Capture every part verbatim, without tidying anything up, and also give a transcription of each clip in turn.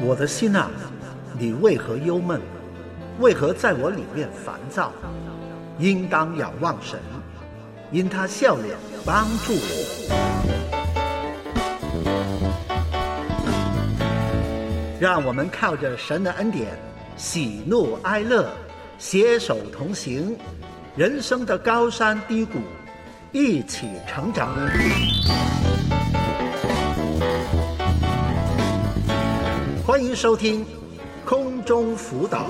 我的心啊，你为何忧闷？为何在我里面烦躁？应当仰望神，因他笑脸帮助我。让我们靠着神的恩典，喜怒哀乐，携手同行，人生的高山低谷，一起成长。欢迎收听空中辅导。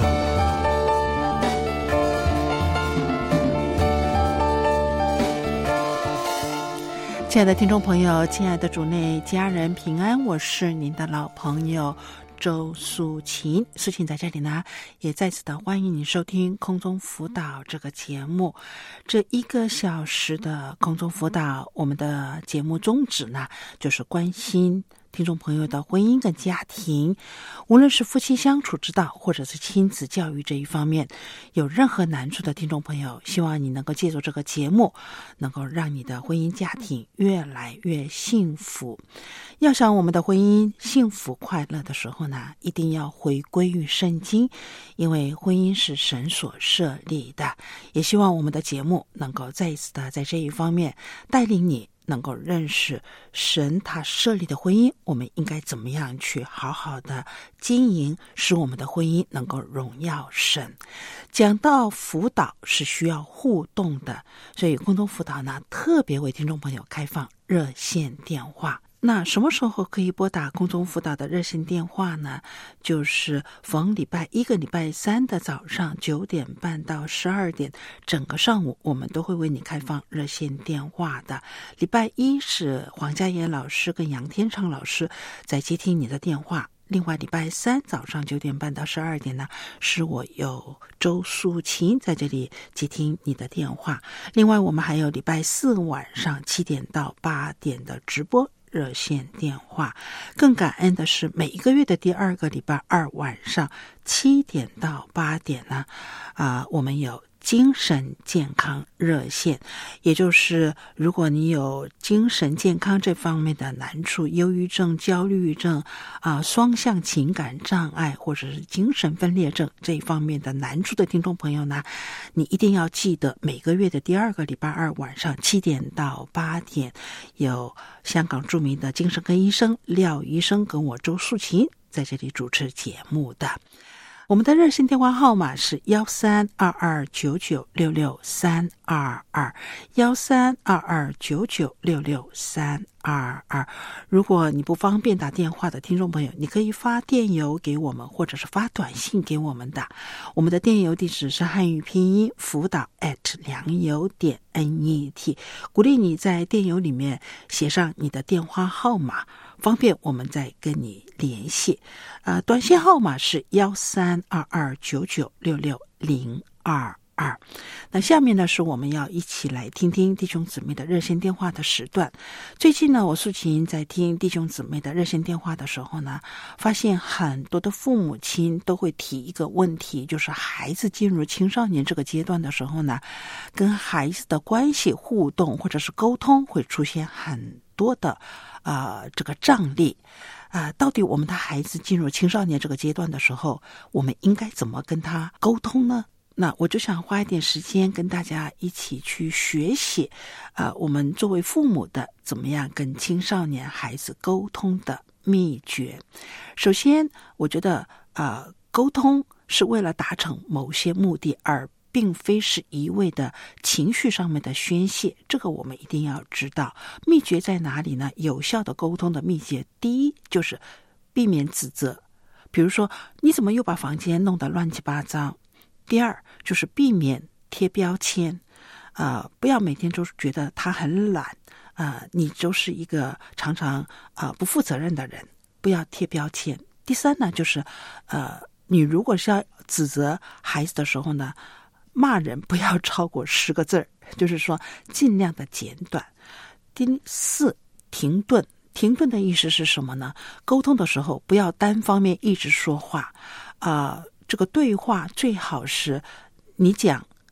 亲爱的听众朋友，亲爱的主内家人平安，我是您的老朋友周素琴。素琴在这里呢，也再次的欢迎您收听空中辅导这个节目。这一个小时的空中辅导，我们的节目宗旨呢，就是关心听众朋友的婚姻跟家庭，无论是夫妻相处之道，或者是亲子教育这一方面，有任何难处的听众朋友，希望你能够借助这个节目，能够让你的婚姻家庭越来越幸福。要想我们的婚姻幸福快乐的时候呢，一定要回归于圣经，因为婚姻是神所设立的。也希望我们的节目能够再一次的在这一方面带领你能够认识神他设立的婚姻，我们应该怎么样去好好的经营，使我们的婚姻能够荣耀神。讲到辅导是需要互动的，所以空中辅导呢，特别为听众朋友开放热线电话。那什么时候可以拨打空中辅导的热线电话呢？就是逢礼拜一个礼拜三的早上九点半到十二点，整个上午我们都会为你开放热线电话的。礼拜一是黄家妍老师跟杨天昌老师在接听你的电话，另外礼拜三早上九点半到十二点呢，是我有周素琴在这里接听你的电话。另外我们还有礼拜四晚上七点到八点的直播热线电话。更感恩的是，每一个月的第二个礼拜二晚上七点到八点呢，啊、呃，我们有精神健康热线，也就是如果你有精神健康这方面的难处，忧郁症、焦虑症啊、呃、双向情感障碍或者是精神分裂症这一方面的难处的听众朋友呢，你一定要记得每个月的第二个礼拜二晚上七点到八点，有香港著名的精神科医生廖医生跟我周素琴在这里主持节目的。我们的热线电话号码是幺三二二九九六六三二二，幺三二二九九六六三二二。如果你不方便打电话的听众朋友，你可以发电邮给我们，或者是发短信给我们的。我们的电邮地址是汉语拼音辅导 at 良友点 net， 鼓励你在电邮里面写上你的电话号码，方便我们再跟你联系。呃，短信号码是幺三二二九九六六零二二。那下面呢，是我们要一起来听听弟兄姊妹的热线电话的时段。最近呢，我素琴在听弟兄姊妹的热线电话的时候呢，发现很多的父母亲都会提一个问题，就是孩子进入青少年这个阶段的时候呢，跟孩子的关系互动或者是沟通会出现很多的呃这个障力。啊、呃，到底我们的孩子进入青少年这个阶段的时候，我们应该怎么跟他沟通呢？那我就想花一点时间跟大家一起去学习，呃，我们作为父母的怎么样跟青少年孩子沟通的秘诀。首先，我觉得呃，沟通是为了达成某些目的，而并非是一味的情绪上面的宣泄，这个我们一定要知道。秘诀在哪里呢？有效的沟通的秘诀，第一就是避免指责，比如说你怎么又把房间弄得乱七八糟。第二就是避免贴标签，呃，不要每天都觉得他很懒，呃，你就是一个常常呃不负责任的人，不要贴标签。第三呢，就是呃，你如果是要指责孩子的时候呢，骂人不要超过十个字儿，就是说尽量的简短。第四，停顿。停顿的意思是什么呢？沟通的时候不要单方面一直说话，呃，这个对话最好是你讲，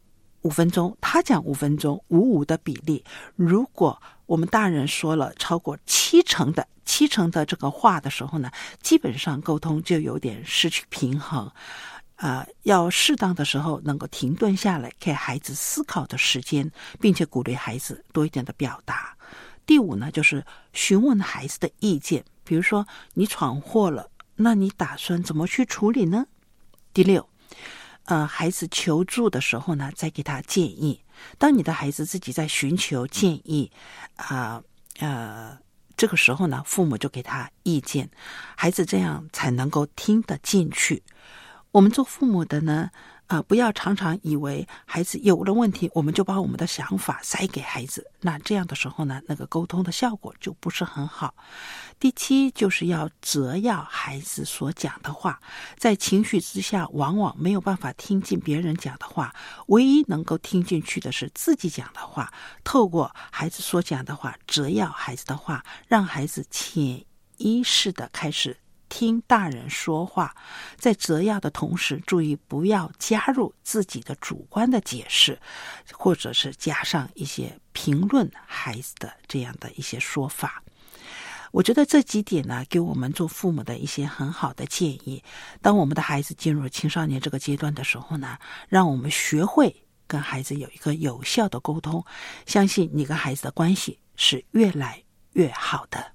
五分钟，他讲五分钟，五五的比例。如果我们大人说了超过七成的七成的这个话的时候呢，基本上沟通就有点失去平衡。呃，要适当的时候能够停顿下来，给孩子思考的时间，并且鼓励孩子多一点的表达。第五呢，就是询问孩子的意见，比如说你闯祸了，那你打算怎么去处理呢？第六，呃，孩子求助的时候呢，再给他建议。当你的孩子自己在寻求建议，啊 呃, 呃，这个时候呢，父母就给他意见，孩子这样才能够听得进去。我们做父母的呢，呃，不要常常以为孩子有了问题，我们就把我们的想法塞给孩子，那这样的时候呢，那个沟通的效果就不是很好。第七，就是要择要孩子所讲的话，在情绪之下，往往没有办法听进别人讲的话，唯一能够听进去的是自己讲的话。透过孩子所讲的话，择要孩子的话，让孩子潜意识的开始听大人说话，在择要的同时，注意不要加入自己的主观的解释，或者是加上一些评论孩子的这样的一些说法。我觉得这几点呢，给我们做父母的一些很好的建议。当我们的孩子进入青少年这个阶段的时候呢，让我们学会跟孩子有一个有效的沟通，相信你跟孩子的关系是越来越好的。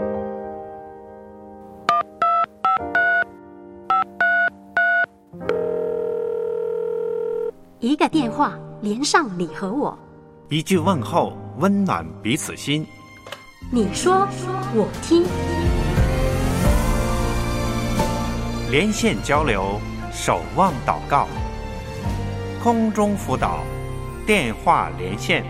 一个电话连上你和我， 一句问候温暖彼此心。 你说我听， 连线交流，守望祷告，空中辅导，电话连线。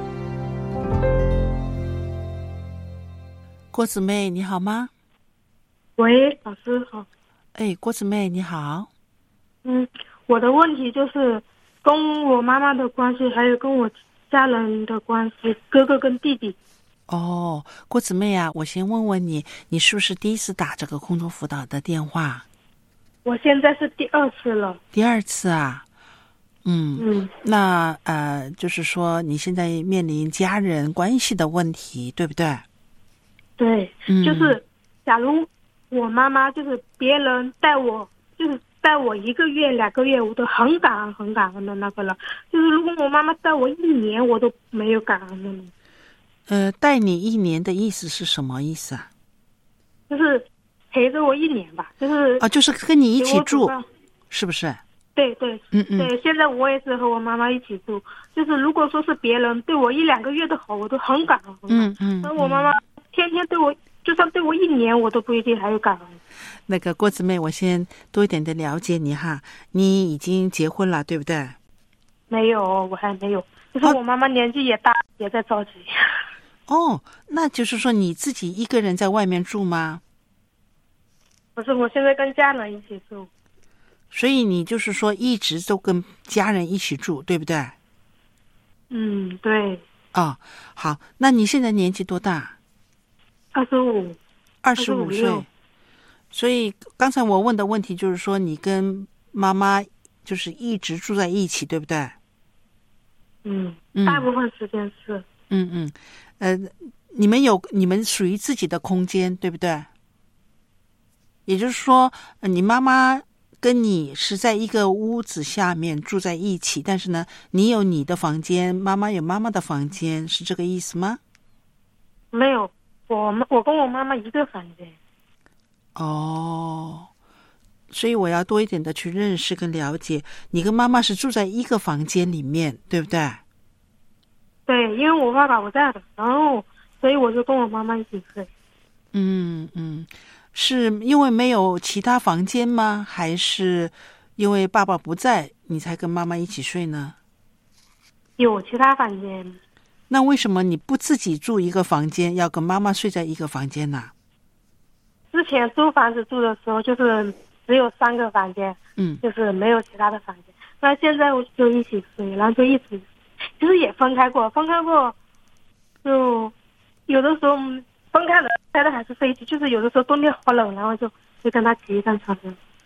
郭姊妹你好吗？ 喂，老师好。 哎，郭姊妹你好。 嗯，我的问题就是跟我妈妈的关系，还有跟我家人的关系，哥哥跟弟弟。 哦，郭姊妹啊，我先问问你，你是不是第一次打这个空中辅导的电话？ 我现在是第二次了。 第二次啊？嗯嗯， 那呃，就是说你现在面临家人关系的问题，对不对？ 对， 嗯， 就是假如我妈妈就是别人带我，就是带我一个月两个月，我都很感恩很感恩的那个了。就是如果我妈妈带我一年，我都没有感恩的了。 呃，带你一年的意思是什么意思啊？ 就是陪着我一年吧，就是啊，就是跟你一起住，是不是？ 对对， 嗯嗯， 对，现在我也是和我妈妈一起住。就是如果说是别人对我一两个月的好，我都很感恩。 嗯嗯， 那我妈妈天天对我，就算对我一年，我都不一定还有感恩。 那个郭姊妹，我先多一点的了解你哈，你已经结婚了，对不对？ 没有，我还没有。就是我妈妈年纪也大，啊、也在着急。 哦，那就是说你自己一个人在外面住吗？ 不是，我现在跟家人一起住。 所以你就是说一直都跟家人一起住，对不对？ 嗯，对。 哦，好，那你现在年纪多大？ 二十五。 二十五岁。所以刚才我问的问题就是说，你跟妈妈就是一直住在一起，对不对？ 嗯，大部分时间是。 嗯嗯，呃，你们有你们属于自己的空间，对不对？也就是说，你妈妈跟你是在一个屋子下面住在一起，但是呢，你有你的房间，妈妈有妈妈的房间，是这个意思吗？ 没有，我我跟我妈妈一个房间。 哦，所以我要多一点的去认识跟了解，你跟妈妈是住在一个房间里面，对不对？ 对，因为我爸爸不在的，然后所以我就跟我妈妈一起睡。 嗯嗯，是因为没有其他房间吗？还是因为爸爸不在，你才跟妈妈一起睡呢？ 有其他房间。 那为什么你不自己住一个房间，要跟妈妈睡在一个房间呢？ 之前租房子住的时候，就是只有三个房间， 嗯， 就是没有其他的房间。那现在我就一起睡，然后就一直。其实也分开过，分开过，就有的时候分开了，待的还是睡一起。就是有的时候冬天好冷，然后就就跟他挤一张床上。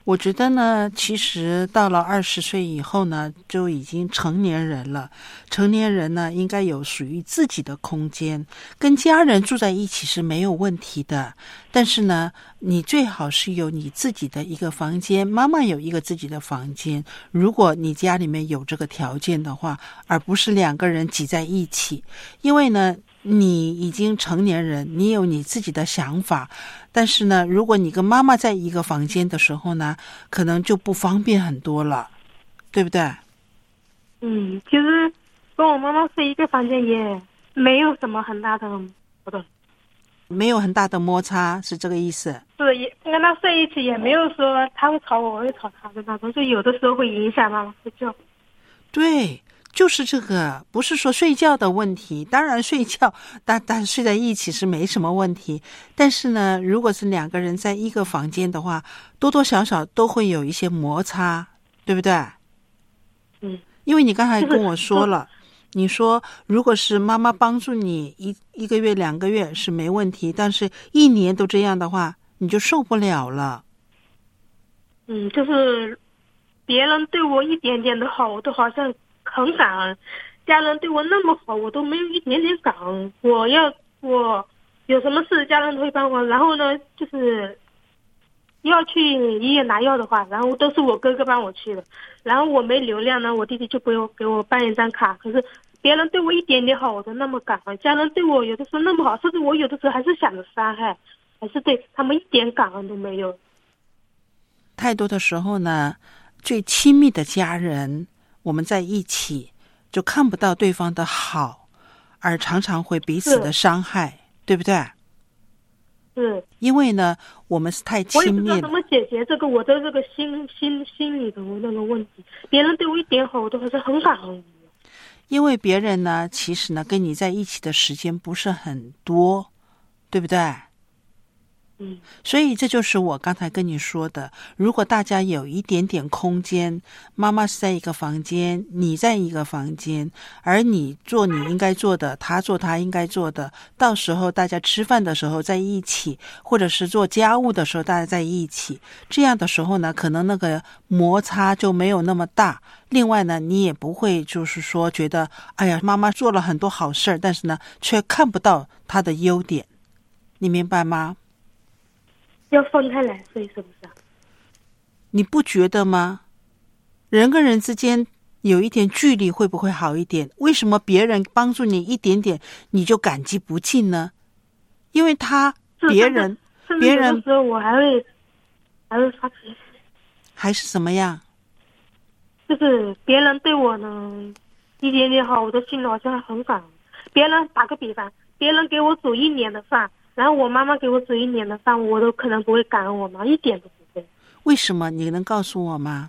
我觉得呢，其实到了二十岁以后呢，就已经成年人了。成年人呢，应该有属于自己的空间，跟家人住在一起是没有问题的。但是呢，你最好是有你自己的一个房间，妈妈有一个自己的房间。如果你家里面有这个条件的话，而不是两个人挤在一起，因为呢，你已经成年人，你有你自己的想法。但是呢，如果你跟妈妈在一个房间的时候呢，可能就不方便很多了，对不对？ 嗯，其实跟我妈妈睡一个房间也没有什么很大的不对， 没有很大的摩擦，是这个意思？ 是也跟她睡一起也没有说她会吵我，我会吵她的那种，就有的时候会影响妈妈睡觉。 对，就是这个，不是说睡觉的问题。当然睡觉但但睡在一起是没什么问题，但是呢，如果是两个人在一个房间的话，多多少少都会有一些摩擦，对不对？ 嗯， 因为你刚才跟我说了，你说如果是妈妈帮助你一一个月两个月是没问题，但是一年都这样的话，你就受不了了。 嗯，就是别人对我一点点的好，我都好像很感恩；家人对我那么好，我都没有一点点感恩。我要我有什么事，家人都会帮我。然后呢，就是要去医院拿药的话，然后都是我哥哥帮我去的。然后我没流量呢，我弟弟就不用给我办一张卡。可是别人对我一点点好，我都那么感恩；家人对我有的时候那么好，甚至我有的时候还是想着伤害，还是对他们一点感恩都没有。 太多的时候呢，最亲密的家人，我们在一起就看不到对方的好，而常常会彼此的伤害，对不对？ 是， 因为呢，我们是太我也亲密了。 不知道怎么解决这个我的这个心心心理的那个问题。别人对我一点好，我都还是很感恩。 因为别人呢，其实呢，跟你在一起的时间不是很多，对不对？ 嗯， 所以这就是我刚才跟你说的，如果大家有一点点空间，妈妈是在一个房间，你在一个房间，而你做你应该做的，他做他应该做的，到时候大家吃饭的时候在一起，或者是做家务的时候大家在一起，这样的时候呢，可能那个摩擦就没有那么大。另外呢，你也不会就是说觉得哎呀，妈妈做了很多好事，但是呢却看不到她的优点，你明白吗？ 要分开来睡，是不是啊？ 你不觉得吗？人跟人之间有一点距离会不会好一点？为什么别人帮助你一点点你就感激不尽呢？因为他别人别人有的时候我还会还会发脾气， 还是怎么样？ 就是别人对我呢一点点好，我的心里好像很感恩。别人打个比方，别人给我煮一年的饭，然后我妈妈给我煮一年的饭，我都可能不会感恩我妈，一点都不会。 为什么？你能告诉我吗？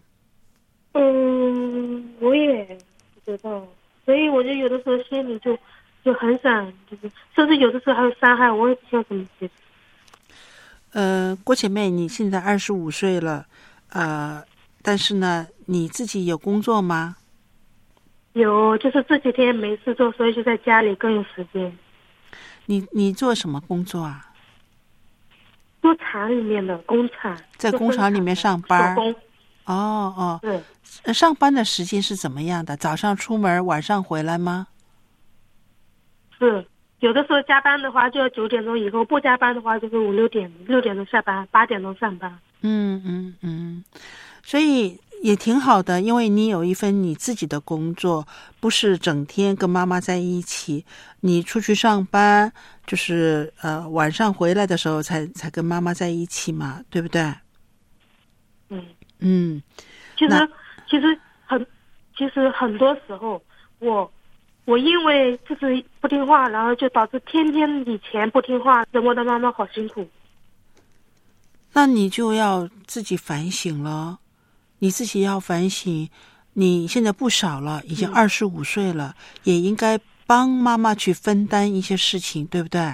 嗯，我也不知道，所以我就有的时候心里就就很想，就是甚至有的时候还会伤害我，也不知道怎么解决。 呃，郭姐妹，你现在二十五岁了，呃，但是呢，你自己有工作吗？ 有，就是这几天没事做，所以就在家里更有时间。 你你做什么工作啊？ 做厂里面的工厂， 在工厂里面上班。 手工。 哦哦， 对。 上班的时间是怎么样的？早上出门，晚上回来吗？ 是，有的时候加班的话就要九点钟以后，不加班的话就是五六点，六点钟下班，八点钟上班。 嗯嗯嗯，所以也挺好的，因为你有一份你自己的工作，不是整天跟妈妈在一起。你出去上班，就是呃晚上回来的时候才才跟妈妈在一起嘛，对不对？ 嗯嗯， 其实其实很其实很多时候我我因为就是不听话，然后就导致天天以前不听话，折磨的妈妈好辛苦。 那你就要自己反省了，你自己要反省。你现在不少了，已经二十五岁了，嗯，也应该帮妈妈去分担一些事情，对不对？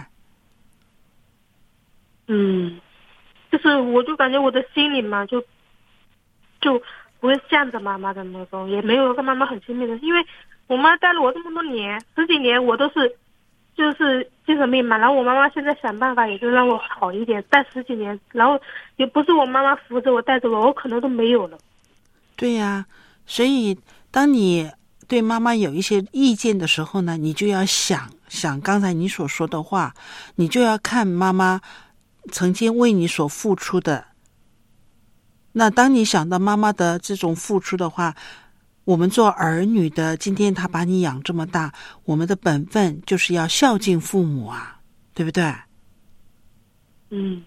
嗯，就是我就感觉我的心里嘛，就就不会向着妈妈的那种，也没有跟妈妈很亲密的，因为我妈带了我这么多年，十几年，我都是就是精神病嘛，然后我妈妈现在想办法也就让我好一点，带十几年，然后也不是我妈妈扶着我带着我，我可能都没有了。 对呀，所以当你对妈妈有一些意见的时候呢，你就要想想刚才你所说的话，你就要看妈妈曾经为你所付出的。那当你想到妈妈的这种付出的话，我们做儿女的，今天他把你养这么大，我们的本分就是要孝敬父母啊，对不对？ 嗯。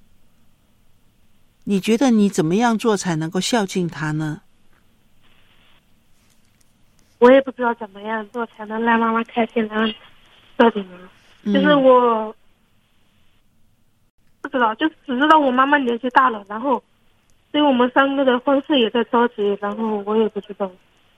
你觉得你怎么样做才能够孝敬他呢？ 我也不知道怎么样做才能让妈妈开心，然后孝敬妈妈。 嗯、 就是我不知道，就只知道我妈妈年纪大了，然后所以我们三个的婚事也在着急，然后我也不知道。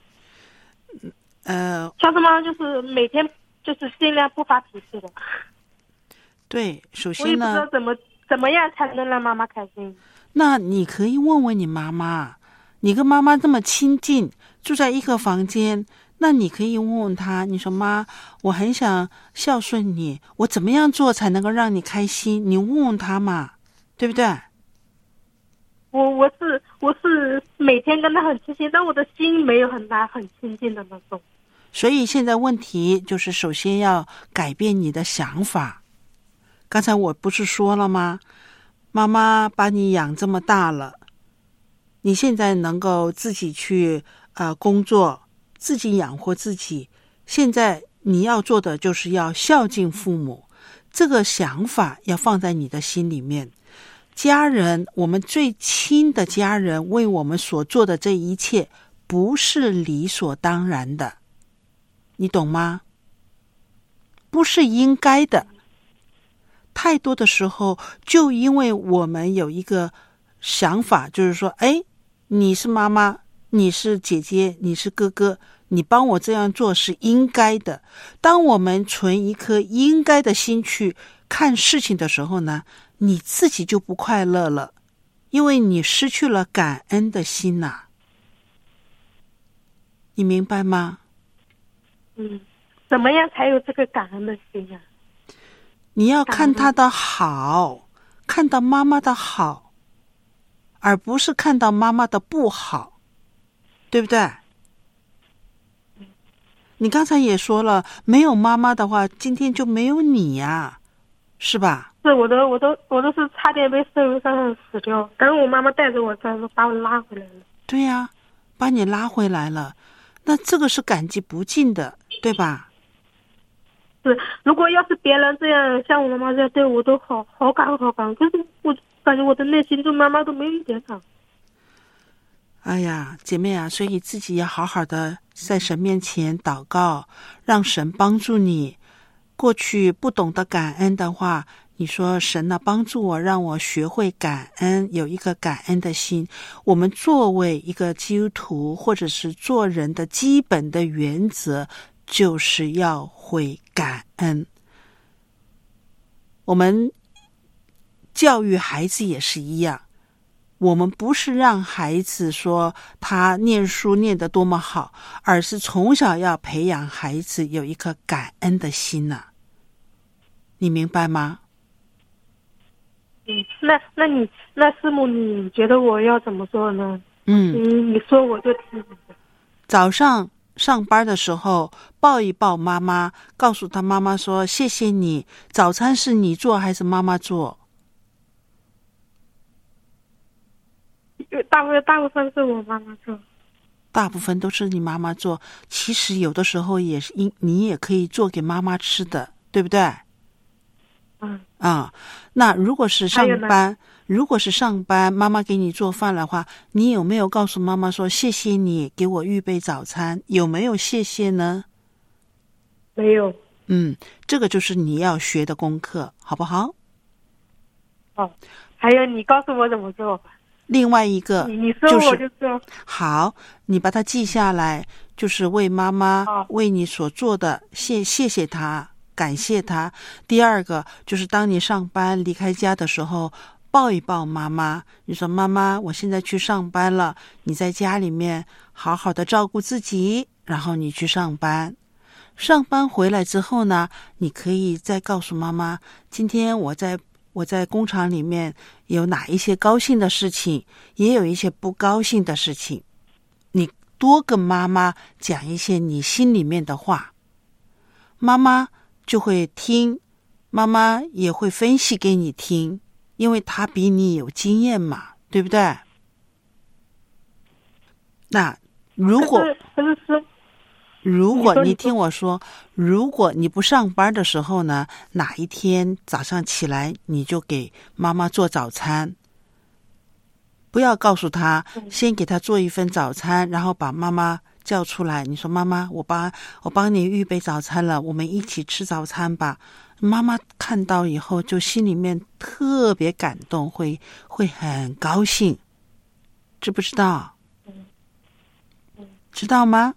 呃， 像什么就是每天就是尽量不发脾气的。 对，首先呢， 我也不知道怎么怎么样才能让妈妈开心。 那你可以问问你妈妈，你跟妈妈这么亲近，住在一个房间，那你可以问问她，你说妈，我很想孝顺你，我怎么样做才能够让你开心？你问问她嘛，对不对？ 我我是我是每天跟她很亲近，但我的心没有很大很亲近的那种。 所以现在问题就是首先要改变你的想法。刚才我不是说了吗？妈妈把你养这么大了，你现在能够自己去呃工作，自己养活自己，现在你要做的就是要孝敬父母，这个想法要放在你的心里面。家人，我们最亲的家人为我们所做的这一切不是理所当然的，你懂吗？不是应该的。太多的时候就因为我们有一个想法，就是说，哎，你是妈妈，你是姐姐，你是哥哥，你帮我这样做是应该的。当我们存一颗应该的心去看事情的时候呢，你自己就不快乐了，因为你失去了感恩的心呐、啊。你明白吗？ 嗯，怎么样才有这个感恩的心啊？ 你要看他的好，看到妈妈的好，而不是看到妈妈的不好，对不对？你刚才也说了，没有妈妈的话，今天就没有你呀、啊，是吧？ 是，我都我都我都是差点被社会上死掉，但是我妈妈带着我，再把我拉回来了。 对呀、啊，把你拉回来了，那这个是感激不尽的，对吧？ 是，如果要是别人这样像我妈妈这样对我，都好好感好感，可是我感觉我的内心对妈妈都没有一点感。 哎呀，姐妹啊，所以自己要好好的在神面前祷告，让神帮助你。过去不懂得感恩的话，你说神啊，帮助我，让我学会感恩，有一个感恩的心。我们作为一个基督徒，或者是做人的基本的原则，就是要会感恩。我们教育孩子也是一样，我们不是让孩子说他念书念得多么好，而是从小要培养孩子有一颗感恩的心呐、啊。你明白吗？ 嗯，那那你那师母，你觉得我要怎么做呢？ 嗯， 你你说我就听。 早上上班的时候抱一抱妈妈，告诉她妈妈说谢谢你，早餐是你做还是妈妈做？ 大部分大部分是我妈妈做， 大部分都是你妈妈做。其实有的时候也是你也可以做给妈妈吃的，对不对？ 嗯啊，那如果是上班，如果是上班，妈妈给你做饭的话，你有没有告诉妈妈说谢谢你给我预备早餐？有没有谢谢呢？ 没有。 嗯，这个就是你要学的功课，好不好？ 哦，还有你告诉我怎么做吧。 另外一个， 你你说我就做。 好，你把它记下来，就是为妈妈为你所做的，谢谢谢她。感谢他。第二个就是当你上班离开家的时候，抱一抱妈妈，你说妈妈，我现在去上班了，你在家里面好好的照顾自己，然后你去上班。 上班回来之后呢，你可以再告诉妈妈，今天我在我在工厂里面有哪一些高兴的事情，也有一些不高兴的事情。你多跟妈妈讲一些你心里面的话，妈妈就会听，妈妈也会分析给你听，因为她比你有经验嘛，对不对？那如果可是可是如果你听我说，如果你不上班的时候呢，哪一天早上起来你就给妈妈做早餐，不要告诉她，先给她做一份早餐，然后把妈妈叫出来，你说妈妈，我帮我帮你预备早餐了，我们一起吃早餐吧。妈妈看到以后就心里面特别感动，会会很高兴，知不知道？知道吗？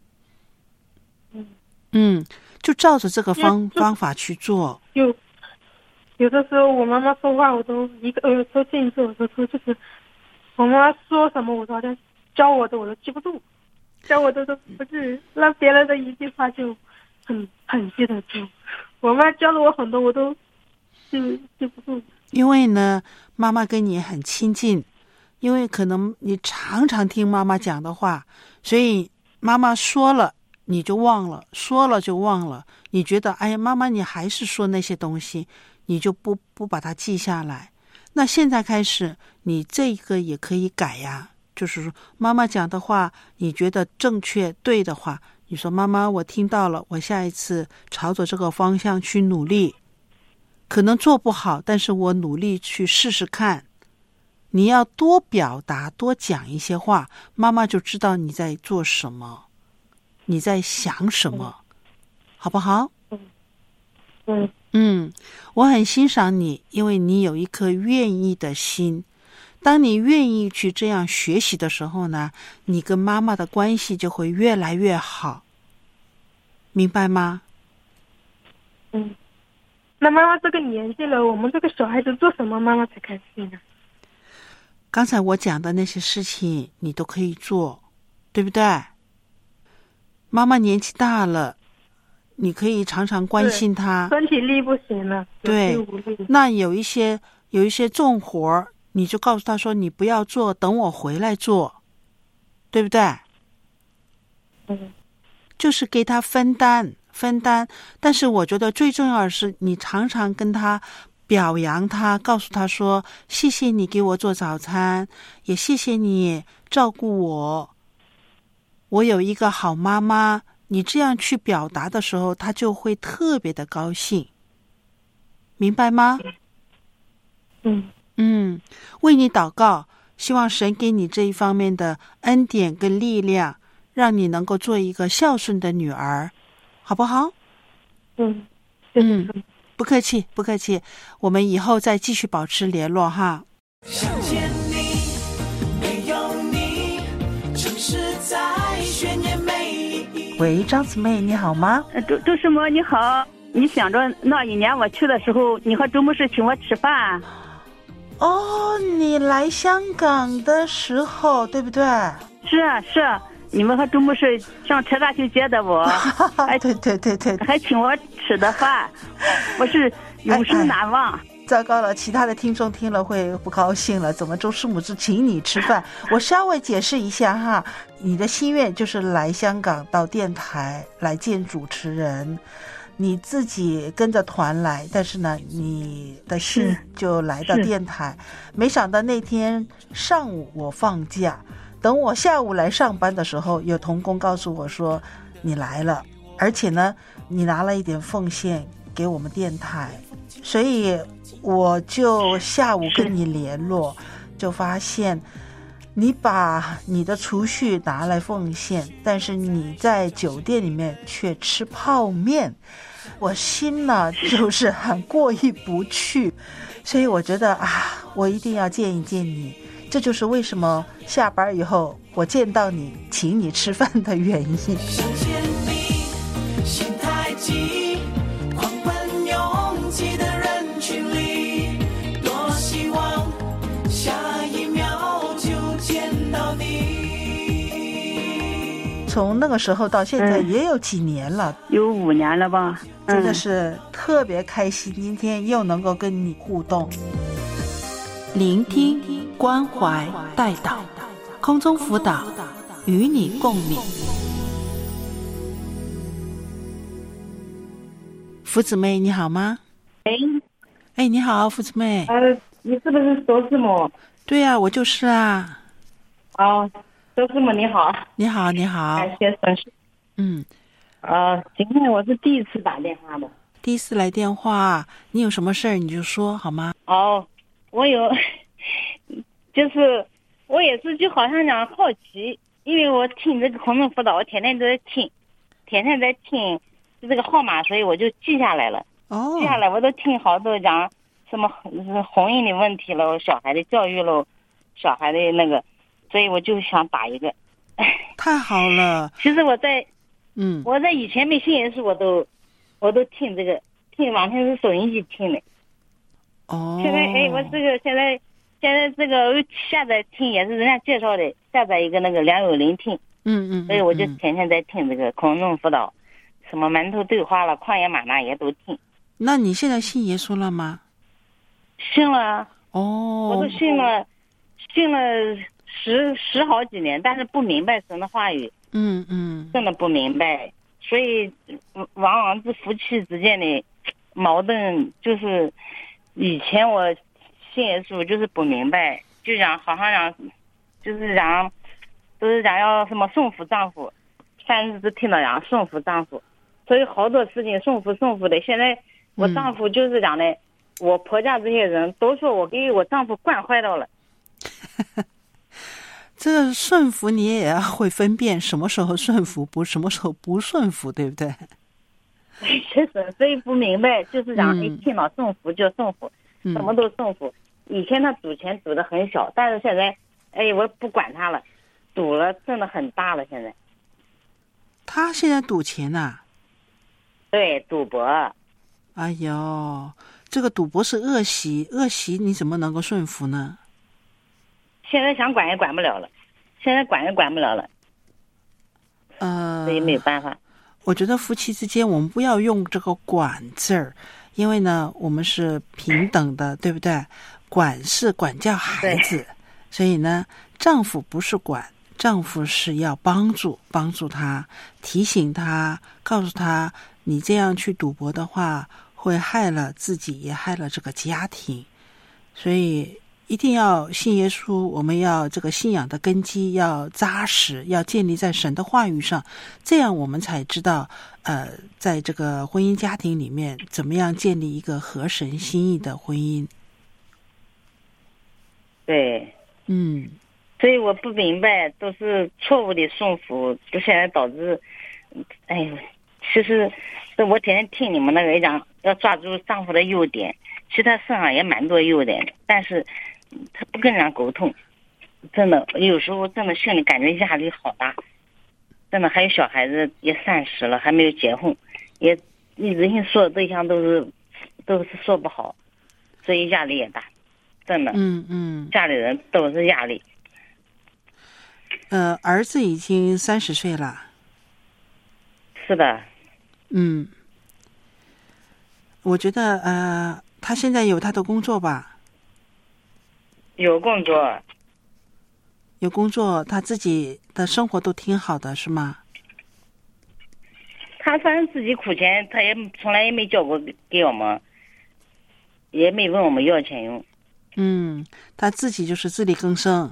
嗯，就照着这个方方法去做。 有有的时候我妈妈说话，我都一个呃说进去，有的时候就是我妈妈说什么，我都好像教我的我都记不住，教我的都不是，让别人的一句话就很很记得住。我妈教了我很多，我都记记不住。 因为呢，妈妈跟你很亲近，因为可能你常常听妈妈讲的话，所以妈妈说了你就忘了，说了就忘了。你觉得哎呀，妈妈你还是说那些东西，你就不不把它记下来。那现在开始，你这个也可以改呀，就是说妈妈讲的话，你觉得正确对的话，你说妈妈，我听到了，我下一次朝着这个方向去努力。可能做不好，但是我努力去试试看。你要多表达，多讲一些话，妈妈就知道你在做什么，你在想什么，好不好？ 嗯嗯，我很欣赏你，因为你有一颗愿意的心。当你愿意去这样学习的时候呢，你跟妈妈的关系就会越来越好，明白吗？ 嗯。那妈妈这个年纪了，我们这个小孩子做什么妈妈才开心呢？ 刚才我讲的那些事情你都可以做，对不对？妈妈年纪大了，你可以常常关心她， 身体力不行了， 对，那有一些有一些重活，你就告诉她说你不要做，等我回来做，对不对？ 嗯， 就是给她分担分担，但是我觉得最重要的是你常常跟她表扬她，告诉她说谢谢你给我做早餐，也谢谢你照顾我，我有一个好妈妈。你这样去表达的时候，她就会特别的高兴，明白吗？ 嗯嗯，为你祷告，希望神给你这一方面的恩典跟力量，让你能够做一个孝顺的女儿，好不好？ 嗯嗯，不客气，不客气，我们以后再继续保持联络哈。 想见你，没有你，城市在悬念美丽。 喂，张姊妹，你好吗？ 呃，周周师母你好，你想着那一年我去的时候，你和周牧师请我吃饭。 哦，你来香港的时候，对不对？ 是啊是啊，你们和周牧师上车站去接的我，还对对对对， 还请我吃的饭，我是永生难忘。哎哎糟糕了，其他的听众听了会不高兴了，怎么周师母是请你吃饭？我稍微解释一下哈，你的心愿就是来香港到电台来见主持人，你自己跟着团来，但是呢你的心就来到电台。没想到那天上午我放假，等我下午来上班的时候，有同工告诉我说你来了，而且呢你拿了一点奉献给我们电台，所以我就下午跟你联络，就发现你把你的储蓄拿来奉献，但是你在酒店里面却吃泡面，我心呢就是很过意不去，所以我觉得啊，我一定要见一见你，这就是为什么下班以后我见到你请你吃饭的原因。 想见你，心太急，狂奔拥挤的人群里，多希望下一秒就见到你。 从那个时候到现在嗯也有几年了， 有五年了吧？ 真的嗯是特别开心，今天又能够跟你互动，聆听、关怀、带导，空中辅导，与你共鸣。福姊妹你好吗？ 哎， 哎，你好，福姊妹。 呃，你是不是周师母？ 对呀、啊，我就是啊。 哦，周师母你好。 你好，你好。 感谢孙师。 嗯。 呃，今天我是第一次打电话的。 第一次来电话，你有什么事儿你就说好吗？ 哦，我有，就是我也是就好像讲好奇，因为我听这个空中辅导，我天天都在听，天天在听就这个号码，所以我就记下来了。 哦。 记下来我都听好多讲什么婚姻的问题了，小孩的教育了，小孩的那个，所以我就想打一个。 太好了。 其实我在。 嗯， 我在以前没信耶稣，我都，我都听这个，听完全是收音机听的。 哦。 现在哎，我这个现在现在这个下载听也是人家介绍的，下载一个那个良友聆听。 嗯嗯。 所以我就天天在听这个空中辅导，什么馒头对话了，旷野玛纳也都听。 那你现在信耶稣了吗？ 信了。 哦。 我都信了，信了十十好几年，但是不明白神的话语。 嗯嗯， 真的不明白，所以往往是夫妻之间的矛盾，就是以前我信耶稣就是不明白，就讲好像讲就是讲都是讲要什么顺服丈夫，三日都听到讲顺服丈夫，所以好多事情顺服顺服的。现在我丈夫就是讲的，嗯、我婆家这些人都说我给我丈夫惯坏到了。 这个顺服你也要会分辨什么时候顺服，不什么时候不顺服，对不对？ 确实，所以不明白，就是讲一听到顺服就顺服， 嗯、 什么都顺服。以前他赌钱赌的很小，但是现在，哎，我不管他了，赌了真的很大了。现在， 他现在赌钱呐、啊？ 对，赌博。 哎呦，这个赌博是恶习，恶习你怎么能够顺服呢？ 现在想管也管不了了，现在管也管不了了， 呃， 所以没有办法。 我觉得夫妻之间，我们不要用这个“管”字儿，因为呢，我们是平等的，对不对？管是管教孩子，所以呢，丈夫不是管，丈夫是要帮助，帮助他，提醒他，告诉他，你这样去赌博的话，会害了自己，也害了这个家庭，所以。一定要信耶稣，我们要这个信仰的根基要扎实，要建立在神的话语上，这样我们才知道，呃，在这个婚姻家庭里面，怎么样建立一个合神心意的婚姻。 对， 嗯， 所以我不明白，都是错误的顺服，就现在导致，哎呦，其实我天天听你们那个讲，要抓住丈夫的优点，其实他身上也蛮多优点的，但是。他不跟人家沟通，真的有时候真的心里感觉压力好大，真的还有小孩子也三十了还没有结婚，也一直性说的对象都是都是说不好，所以压力也大，真的， 嗯嗯， 家里人都是压力。 呃，儿子已经三十岁了。 是的。 嗯，我觉得呃，他现在有他的工作吧。 有工作， 有工作，他自己的生活都挺好的，是吗？ 他反正自己苦钱，他也从来也没交过给我们，也没问我们要钱用。 嗯，他自己就是自力更生。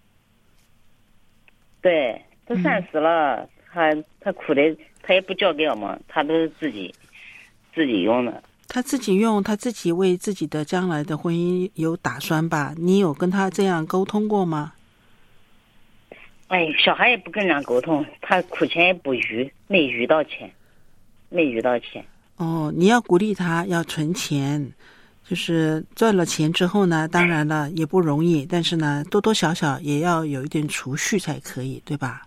对，都三十了，嗯、他他苦的，他也不交给我们，他都是自己自己用的。 他自己用，他自己为自己的将来的婚姻有打算吧？你有跟他这样沟通过吗？ 哎，小孩也不跟人家沟通，他苦钱也不余，没余到钱，没余到钱。 哦，你要鼓励他要存钱，就是赚了钱之后呢，当然了也不容易，但是呢，多多少少也要有一点储蓄才可以，对吧？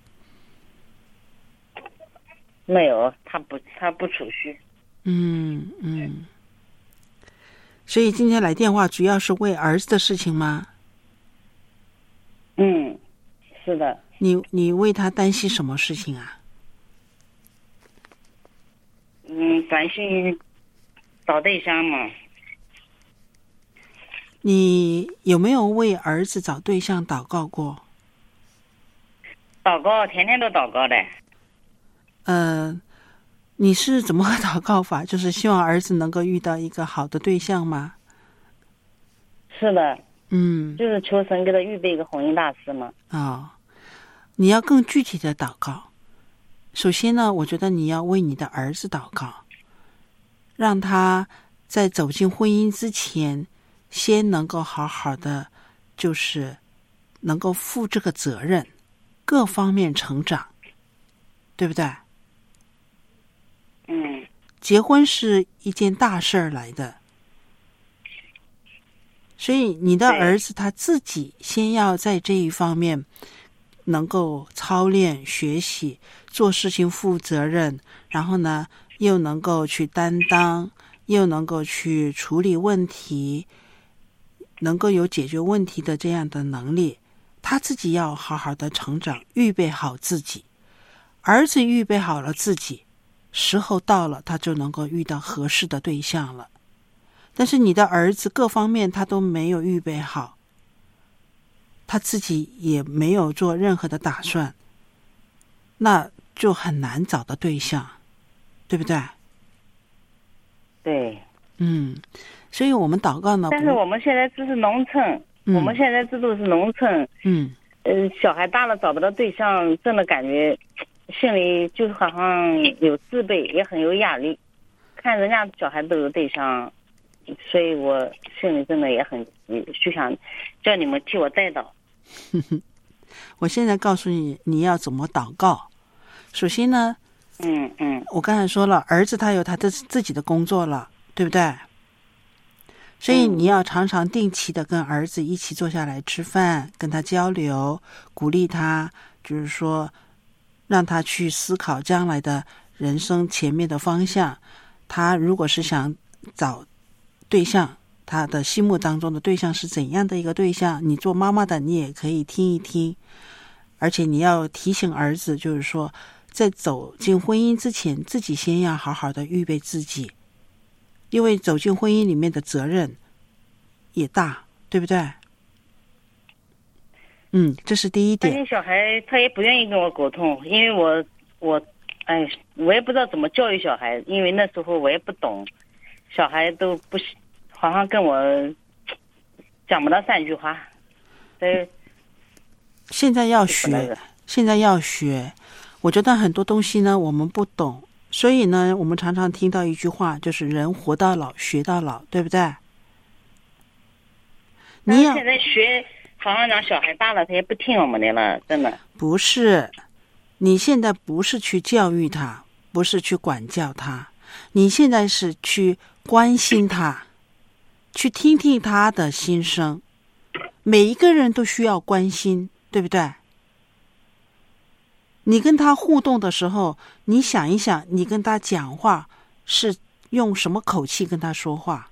没有，他不，他不储蓄。 嗯嗯。所以今天来电话主要是为儿子的事情吗？ 嗯，是的。 你你为他担心什么事情啊？ 嗯，短信找对象嘛。 你有没有为儿子找对象祷告过？ 祷告，天天都祷告的。 呃，你是怎么个祷告法？就是希望儿子能够遇到一个好的对象吗？ 是的。 嗯， 就是求神给他预备一个婚姻大事嘛。 哦，你要更具体的祷告。首先呢，我觉得你要为你的儿子祷告，让他在走进婚姻之前，先能够好好的，就是能够负这个责任，各方面成长，对不对？ 嗯。 结婚是一件大事儿来的。所以你的儿子他自己先要在这一方面能够操练学习，做事情负责任，然后呢又能够去担当，又能够去处理问题，能够有解决问题的这样的能力，他自己要好好的成长，预备好自己。儿子预备好了自己，时候到了，他就能够遇到合适的对象了。但是你的儿子各方面他都没有预备好，他自己也没有做任何的打算，那就很难找到对象，对不对？ 对。 嗯，所以我们祷告呢， 但是我们现在只是农村、嗯、我们现在制度是农村。 嗯。 呃，小孩大了找不到对象，真的感觉心里就是好像有自卑，也很有压力。看人家小孩都有对象，所以我心里真的也很就想叫你们替我带祷。 我现在告诉你你要怎么祷告。首先呢， 嗯嗯， 我刚才说了，儿子他有他的自己的工作了，对不对？所以你要常常定期的跟儿子一起坐下来吃饭，跟他交流，鼓励他，就是说让他去思考将来的人生前面的方向。他如果是想找对象，他的心目当中的对象是怎样的一个对象，你做妈妈的你也可以听一听。而且你要提醒儿子，就是说在走进婚姻之前，自己先要好好的预备自己，因为走进婚姻里面的责任也大，对不对？嗯，这是第一点。 那小孩他也不愿意跟我沟通，因为我我哎，我也不知道怎么教育小孩，因为那时候我也不懂，小孩都不好像跟我讲不到三句话。对， 现在要学，现在要学。我觉得很多东西呢我们不懂，所以呢我们常常听到一句话，就是人活到老学到老，对不对？ 你现在学好像让小孩大了他也不听我们的了，真的。 不是，你现在不是去教育他，不是去管教他，你现在是去关心他，去听听他的心声。每一个人都需要关心，对不对？你跟他互动的时候，你想一想，你跟他讲话是用什么口气跟他说话？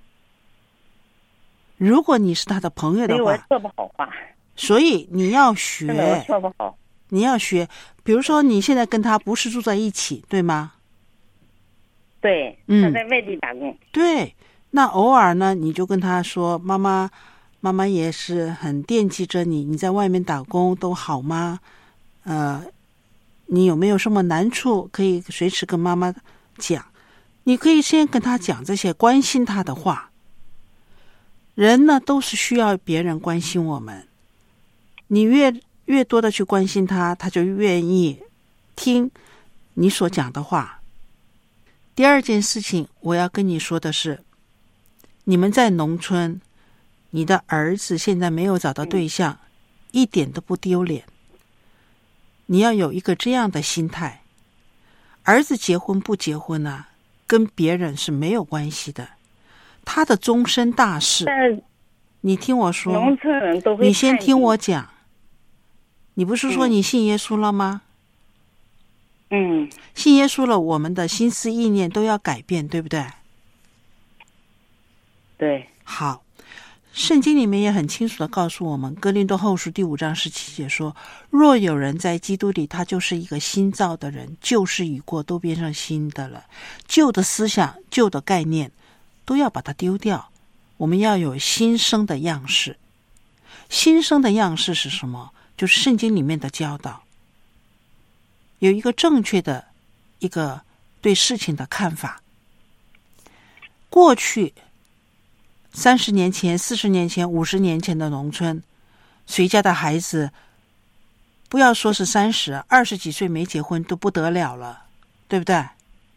如果你是他的朋友的话， 所以我说不好话， 所以你要学， 真的我说不好。 你要学，比如说你现在跟他不是住在一起，对吗？ 对， 嗯， 他在外地打工。 对，那偶尔呢，你就跟他说，妈妈，妈妈也是很惦记着你，你在外面打工都好吗？呃，你有没有什么难处可以随时跟妈妈讲？你可以先跟他讲这些关心他的话。人呢都是需要别人关心我们，你越越多的去关心他，他就愿意听你所讲的话。第二件事情我要跟你说的是，你们在农村，你的儿子现在没有找到对象，嗯，一点都不丢脸。你要有一个这样的心态，儿子结婚不结婚呢，跟别人是没有关系的，他的终身大事。你听我说， 农村人都会， 你先听我讲。你不是说你信耶稣了吗？ 嗯， 信耶稣了，我们的心思意念都要改变，对不对？ 对。 好， 圣经里面也很清楚的告诉我们，哥林多后书第五章十七节说，若有人在基督里，他就是一个新造的人，旧事已过，都变成新的了。旧的思想、旧的概念都要把它丢掉，我们要有新生的样式。新生的样式是什么？就是圣经里面的教导，有一个正确的一个对事情的看法。过去三十年前、四十年前、五十年前的农村，谁家的孩子不要说是三十、二十几岁没结婚都不得了了，对不对？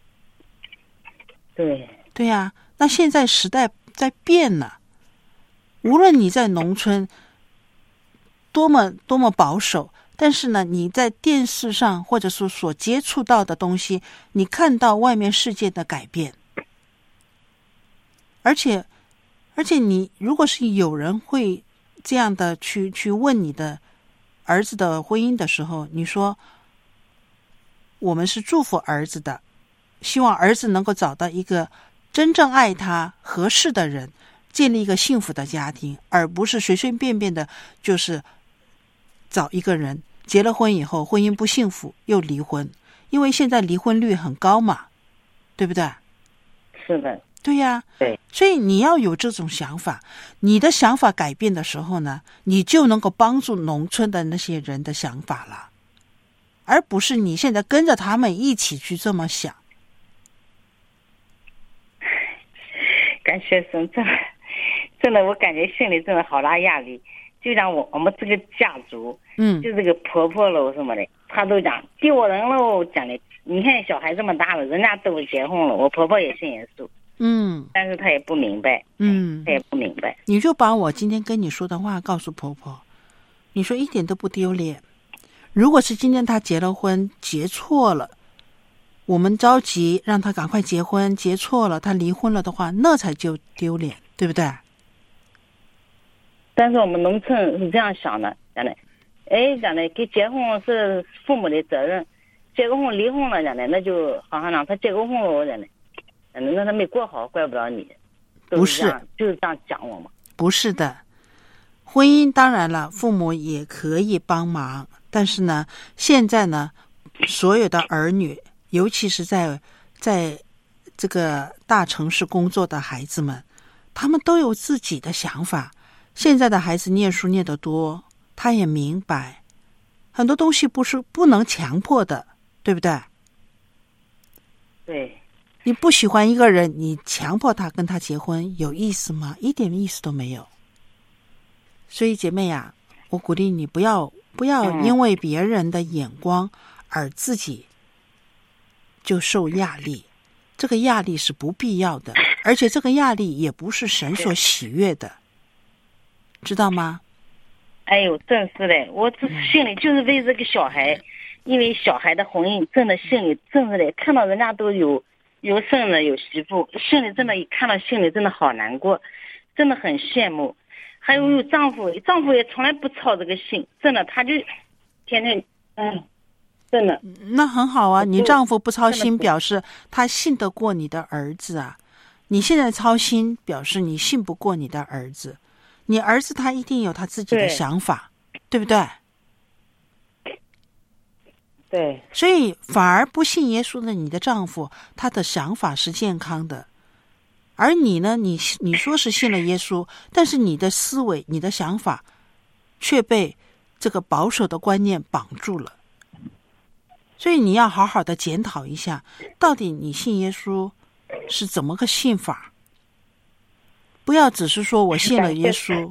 对， 对呀、啊。那现在时代在变了，无论你在农村多么多么保守，但是呢，你在电视上或者说所接触到的东西，你看到外面世界的改变，而且。而且你如果是有人会这样的去去问你的儿子的婚姻的时候，你说我们是祝福儿子的，希望儿子能够找到一个真正爱他合适的人，建立一个幸福的家庭，而不是随随便便的就是找一个人结了婚以后婚姻不幸福又离婚，因为现在离婚率很高嘛，对不对？ 是的， 对呀、啊， 对， 所以你要有这种想法，你的想法改变的时候呢，你就能够帮助农村的那些人的想法了，而不是你现在跟着他们一起去这么想。 感谢神，真的，真的，我感觉心里真的好大压力。就像我我们这个家族， 嗯， 就这个婆婆喽什么的，她都讲丢人喽，讲的。你看小孩这么大了，人家都结婚了，我婆婆也信耶稣。 嗯， 但是她也不明白， 嗯， 她也不明白。 你就把我今天跟你说的话告诉婆婆，你说一点都不丢脸。如果是今天她结了婚，结错了，我们着急让她赶快结婚，结错了，她离婚了的话，那才就丢脸，对不对？ 但是我们农村是这样想的，讲的，哎，讲的给结婚是父母的责任，结个婚离婚了，讲的那就好像让他结个婚了，讲的。那他没过好，怪不了你。 不是， 就是这样讲我嘛。 不是的，婚姻当然了，父母也可以帮忙，但是呢，现在呢，所有的儿女，尤其是在在这个大城市工作的孩子们，他们都有自己的想法。现在的孩子念书念得多，他也明白很多东西不是不能强迫的，对不对？ 对。 你不喜欢一个人，你强迫他跟他结婚，有意思吗？一点意思都没有。所以姐妹呀、啊，我鼓励你不要不要因为别人的眼光而自己就受压力，这个压力是不必要的，而且这个压力也不是神所喜悦的，知道吗？ 哎呦，真是的，我这心里就是为这个小孩，因为小孩的婚姻，真的心里真是的，看到人家都有。有孙子有媳妇，心里真的，一看到心里真的好难过，真的很羡慕。还有有丈夫，丈夫也从来不操这个心，真的，他就天天，嗯，真的。 那很好啊，你丈夫不操心，表示他信得过你的儿子啊。你现在操心，表示你信不过你的儿子。你儿子他一定有他自己的想法， 对, 对不对？ 对， 所以反而不信耶稣的你的丈夫，他的想法是健康的，而你呢，你你说是信了耶稣，但是你的思维、你的想法却被这个保守的观念绑住了。所以你要好好的检讨一下，到底你信耶稣是怎么个信法，不要只是说我信了耶稣。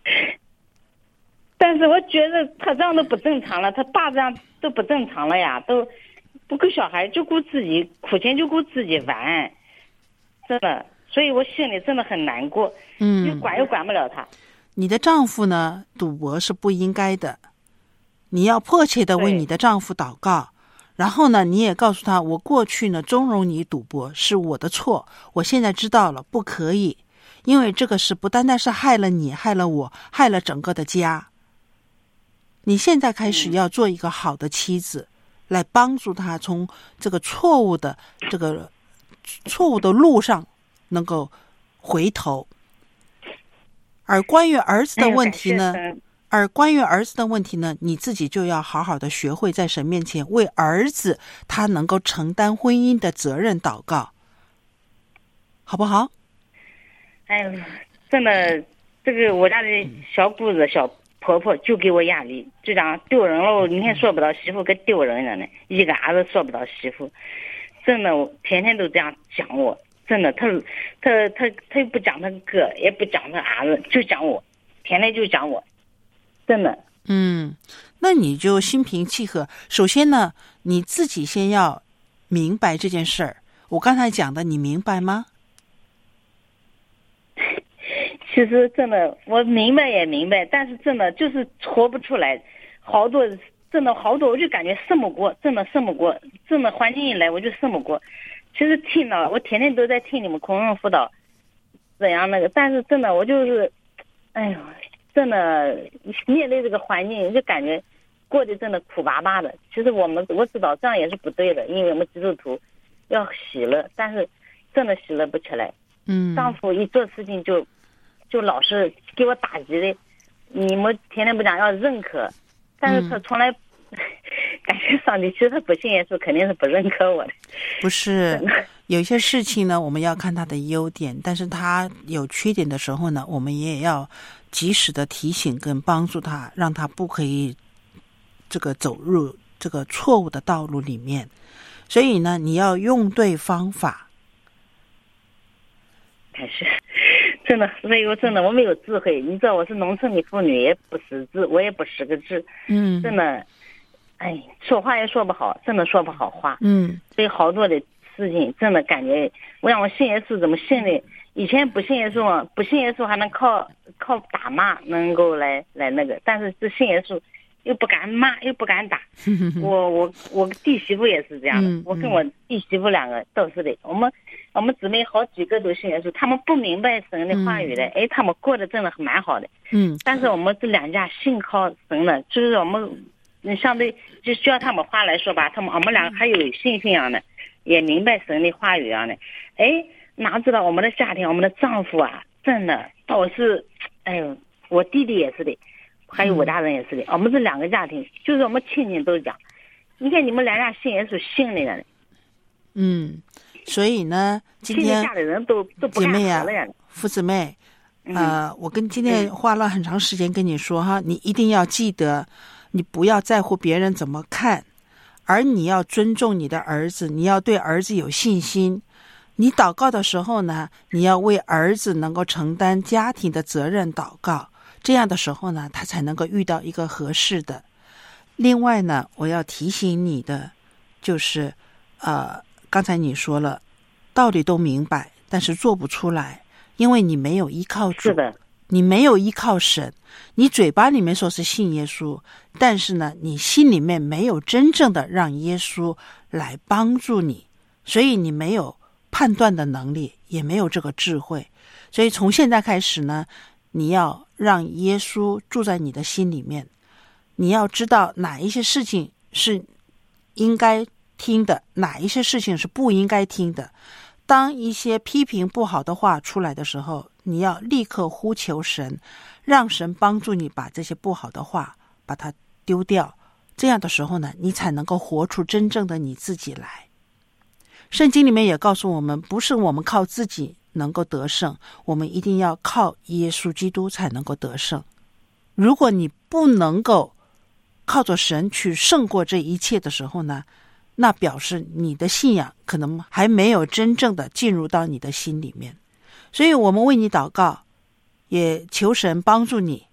但是我觉得他这样都不正常了，他爸这样都不正常了呀，都不顾小孩，就顾自己，苦钱就顾自己玩，真的，所以我心里真的很难过。 嗯， 又管又管不了他。 你的丈夫呢，赌博是不应该的，你要迫切的为你的丈夫祷告，然后呢，你也告诉他，我过去呢纵容你赌博是我的错，我现在知道了，不可以，因为这个是不单单是害了你，害了我，害了整个的家。你现在开始要做一个好的妻子，来帮助他从这个错误的这个错误的路上能够回头。 而关于儿子的问题呢， 哎呦而关于儿子的问题呢，你自己就要好好的学会在神面前为儿子他能够承担婚姻的责任祷告，好不好？ 哎呦，真的，这个我家的小姑子、小婆婆就给我压力，就讲丢人了。你看说不到媳妇，跟丢人了呢。一个儿子说不到媳妇，真的，我天天都这样讲我。真的，他他他他又不讲他哥，也不讲他儿子，就讲我，天天就讲我，真的。 嗯，那你就心平气和。首先呢，你自己先要明白这件事儿。我刚才讲的，你明白吗？ 其实真的，我明白也明白，但是真的就是活不出来，好多真的好多，我就感觉胜不过，真的胜不过，真的环境一来我就胜不过。其实听到我天天都在听你们空中辅导，怎样那个，但是真的我就是，哎呦，真的面对这个环境就感觉过得真的苦巴巴的。其实我们我知道这样也是不对的，因为我们基督徒要喜乐，但是真的喜乐不起来。 嗯， 丈夫一做事情就就老是给我打击的，你们天天不讲要认可，但是他从来、嗯、感觉上帝其实他不信耶稣，肯定是不认可我的。 不是，有些事情呢，我们要看他的优点，但是他有缺点的时候呢，我们也要及时的提醒跟帮助他，让他不可以这个走入这个错误的道路里面。所以呢，你要用对方法。 还是真的，所以我真的我没有智慧。你知道我是农村的妇女，也不识字，我也不识个字。 嗯， 真的，哎，说话也说不好，真的说不好话。 嗯， 所以好多的事情真的感觉，我让我信耶稣怎么信的？以前不信耶稣嘛，不信耶稣还能靠靠打骂能够来来那个，但是这信耶稣又不敢骂，又不敢打。我我我弟媳妇也是这样的， 嗯、 我跟我弟媳妇两个都是的。我们我们姊妹好几个都信耶稣，他们不明白神的话语的，嗯、哎，他们过得真的蛮好的。 嗯， 但是我们这两家信靠神的，就是我们相对就需要他们话来说吧，他们我们两个还有信心样的，也明白神的话语样的。哎，哪知道我们的家庭，我们的丈夫啊，真的倒是，哎呦，我弟弟也是的。还有我家人也是的，嗯、我们这两个家庭，就是我们亲戚都讲，你看你们两家信耶稣信的人， 嗯，所以呢，今天家里人都都不干活了呀， 父姊妹，呃，嗯、我跟今天花了很长时间跟你说哈，你一定要记得，你不要在乎别人怎么看，而你要尊重你的儿子，你要对儿子有信心。你祷告的时候呢，你要为儿子能够承担家庭的责任祷告。这样的时候呢，他才能够遇到一个合适的。另外呢，我要提醒你的就是，呃，刚才你说了，道理都明白，但是做不出来，因为你没有依靠主， 是的， 你没有依靠神，你嘴巴里面说是信耶稣，但是呢，你心里面没有真正的让耶稣来帮助你，所以你没有判断的能力，也没有这个智慧。所以从现在开始呢，你要让耶稣住在你的心里面，你要知道哪一些事情是应该听的，哪一些事情是不应该听的。当一些批评不好的话出来的时候，你要立刻呼求神，让神帮助你把这些不好的话把它丢掉。这样的时候呢，你才能够活出真正的你自己来。圣经里面也告诉我们，不是我们靠自己能够得胜，我们一定要靠耶稣基督才能够得胜。如果你不能够靠着神去胜过这一切的时候呢，那表示你的信仰可能还没有真正的进入到你的心里面。所以我们为你祷告，也求神帮助你。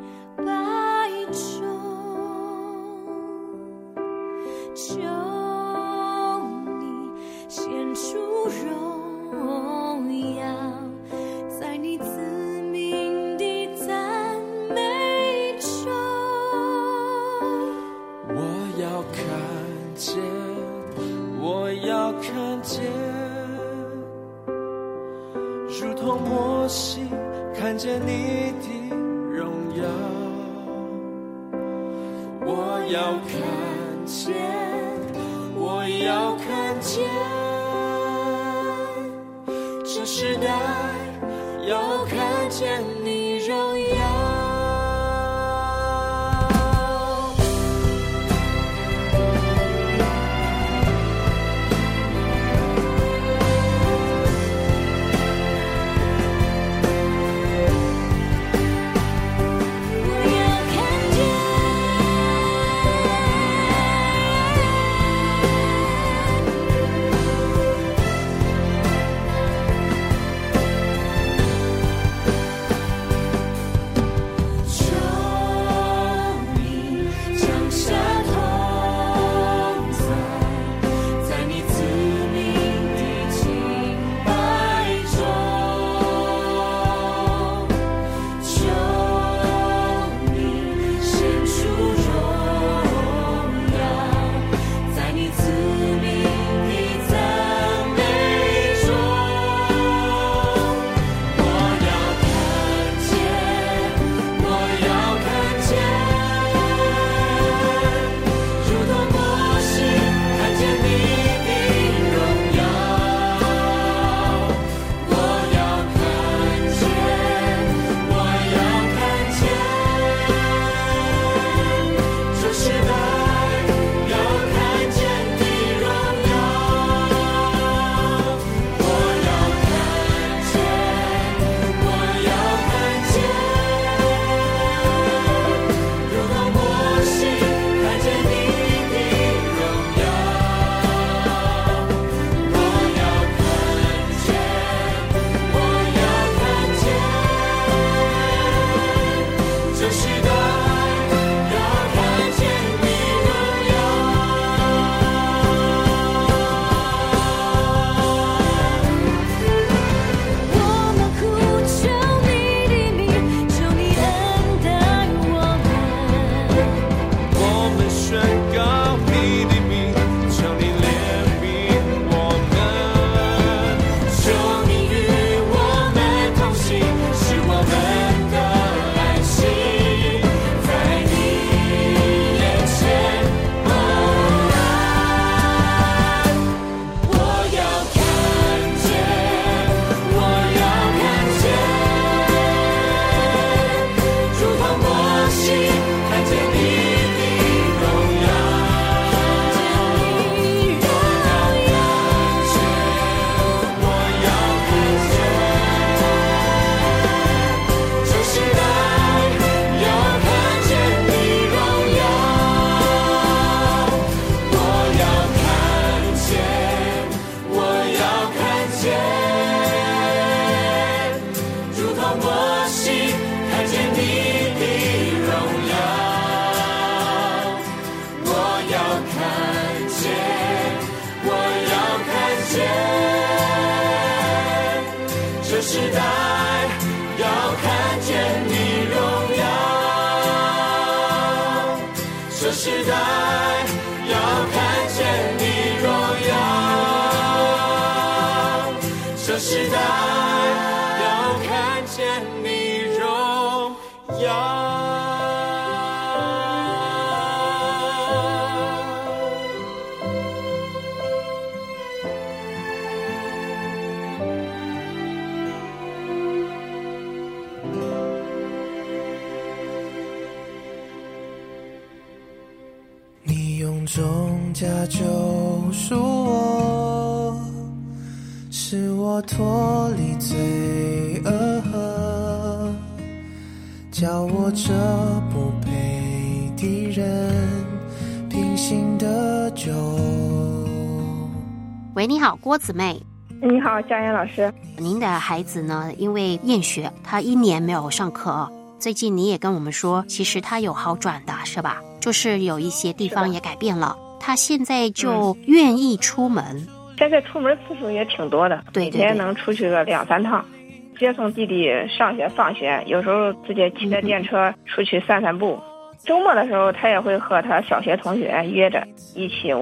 求我要看见，如同摩西看见你的荣耀。我要看见，我要看见，这时代要看见你荣耀。重价救赎我，使我脱离罪恶，叫我这不配的人平行的救。 喂，你好，郭姊妹。 你好，佳妍老师。 您的孩子呢，因为厌学，他一年没有上课。最近你也跟我们说，其实他有好转的，是吧？就是有一些地方也改变了，他现在就愿意出门。嗯、 现在出门次数也挺多的， 对对对， 每天能出去个两三趟，接送弟弟上学放学，有时候自己骑着电车出去散散步。嗯、周末的时候，他也会和他小学同学约着一起玩。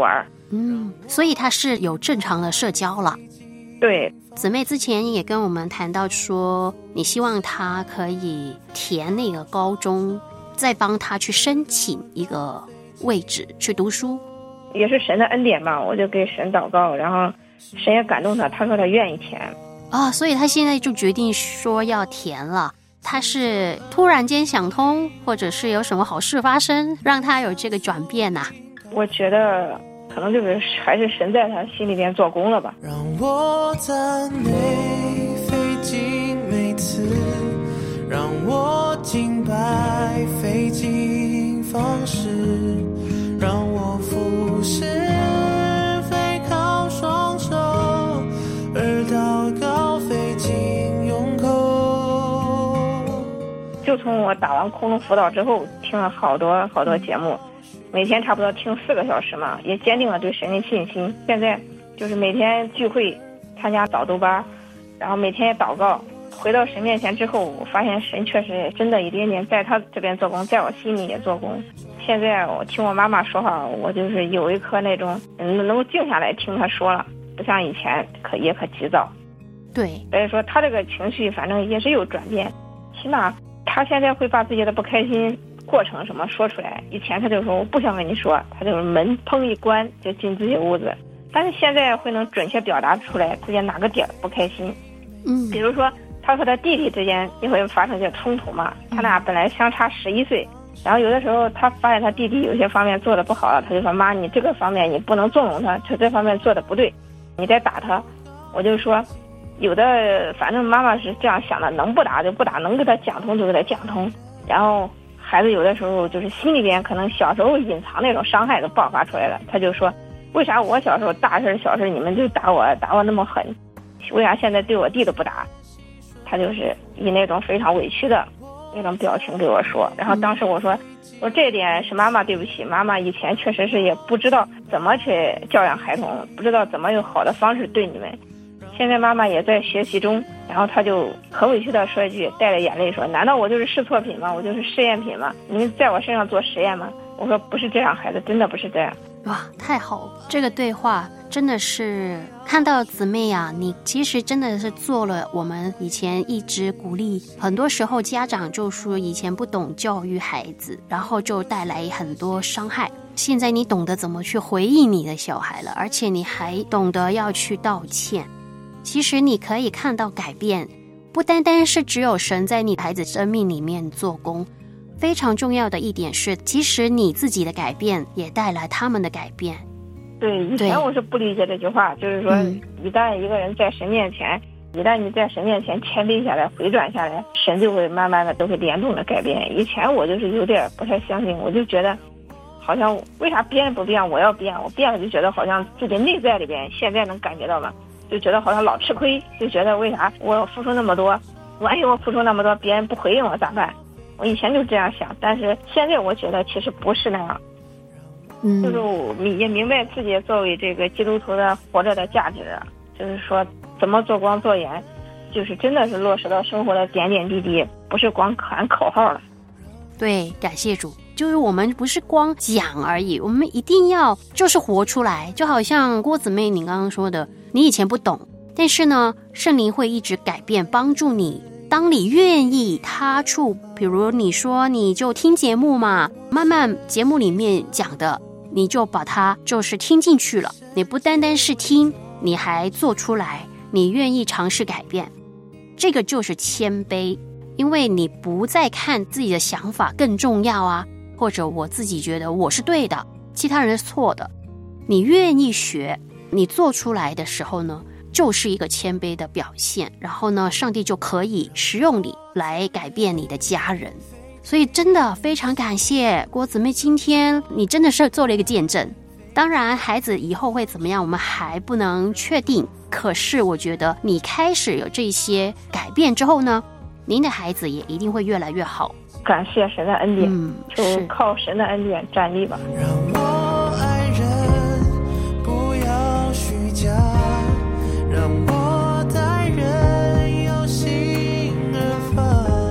嗯，所以他是有正常的社交了。 对， 姊妹之前也跟我们谈到说，你希望他可以填那个高中，再帮他去申请一个位置去读书。 也是神的恩典吧，我就给神祷告，然后神也感动他，他说他愿意填啊、哦，所以他现在就决定说要填了。他是突然间想通，或者是有什么好事发生，让他有这个转变呐、啊？ 我觉得可能就是还是神在他心里边做工了吧。 让我赞美费尽每次，让我敬拜费尽方式，让我俯视非靠双手，而祷告费尽用口。 就从我打完空中辅导之后，听了好多好多节目，每天差不多听四个小时嘛，也坚定了对神的信心。现在就是每天聚会参加早读班，然后每天也祷告，回到神面前之后，我发现神确实真的一点点在他这边做工，在我心里也做工。现在我听我妈妈说话，我就是有一颗那种能能够静下来听她说了，不像以前可也可急躁。 对， 所以说他这个情绪反正也是有转变，起码他现在会把自己的不开心过程什么说出来。以前他就说我不想跟你说，他就是门砰一关就进自己屋子，但是现在会能准确表达出来自己哪个点不开心。 嗯， 比如说他和他弟弟之间也会发生些冲突嘛，他俩本来相差十一岁，然后有的时候他发现他弟弟有些方面做的不好了，他就说妈，你这个方面你不能纵容他，他这方面做的不对，你再打他。我就说有的反正妈妈是这样想的，能不打就不打，能给他讲通就给他讲通。然后孩子有的时候就是心里边可能小时候隐藏那种伤害都爆发出来了，他就说为啥我小时候大事小事你们就打我打我那么狠，为啥现在对我弟都不打。他就是以那种非常委屈的那种表情给我说。然后当时我说我说这点是妈妈对不起，妈妈以前确实是也不知道怎么去教养孩童，不知道怎么用好的方式对你们，现在妈妈也在学习中。然后他就很委屈的说一句，带着眼泪说，难道我就是试错品吗？我就是试验品吗？你们在我身上做实验吗？我说不是这样，孩子真的不是这样。 哇，太好了，这个对话真的是看到姊妹啊，你其实真的是做了我们以前一直鼓励，很多时候家长就说以前不懂教育孩子，然后就带来很多伤害。现在你懂得怎么去回应你的小孩了，而且你还懂得要去道歉。其实你可以看到改变，不单单是只有神在你孩子生命里面做工，非常重要的一点是，其实你自己的改变也带来他们的改变。 对，以前我是不理解这句话，就是说、嗯、一旦一个人在神面前，一旦你在神面前谦卑下来，回转下来，神就会慢慢的都会联动的改变。以前我就是有点不太相信，我就觉得好像为啥别人不变我要变，我变了就觉得好像自己内在里边现在能感觉到嘛，就觉得好像老吃亏，就觉得为啥我付出那么多，万一我付出那么多别人不回应我咋办。我以前就这样想，但是现在我觉得其实不是那样。嗯，就是我也明白自己作为这个基督徒的活着的价值，就是说怎么做光做盐，就是真的是落实到生活的点点滴滴，不是光喊口号了。 对，感谢主，就是我们不是光讲而已，我们一定要就是活出来。就好像郭姊妹你刚刚说的，你以前不懂，但是呢圣灵会一直改变帮助你，当你愿意踏出，比如你说你就听节目嘛，慢慢节目里面讲的你就把它就是听进去了，你不单单是听，你还做出来，你愿意尝试改变，这个就是谦卑。因为你不再看自己的想法更重要啊，或者我自己觉得我是对的，其他人是错的，你愿意学，你做出来的时候呢就是一个谦卑的表现，然后呢上帝就可以使用你来改变你的家人。所以真的非常感谢郭姊妹，今天你真的是做了一个见证。当然孩子以后会怎么样我们还不能确定，可是我觉得你开始有这些改变之后呢，您的孩子也一定会越来越好。 感谢神的恩典、嗯、就靠神的恩典站立吧。 让我爱人不要虚假，让我待人有心而发，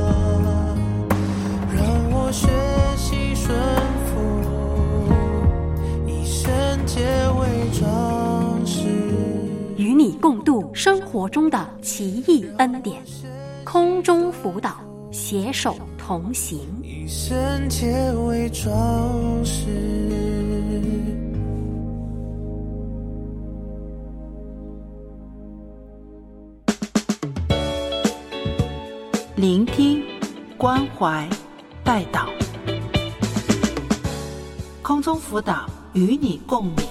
让我学习顺服，以圣洁为你共度生活中的奇异恩典，空中辅导，携手同行， 以圣洁为装饰。 聆听、关怀、带导，空中辅导与你共勉。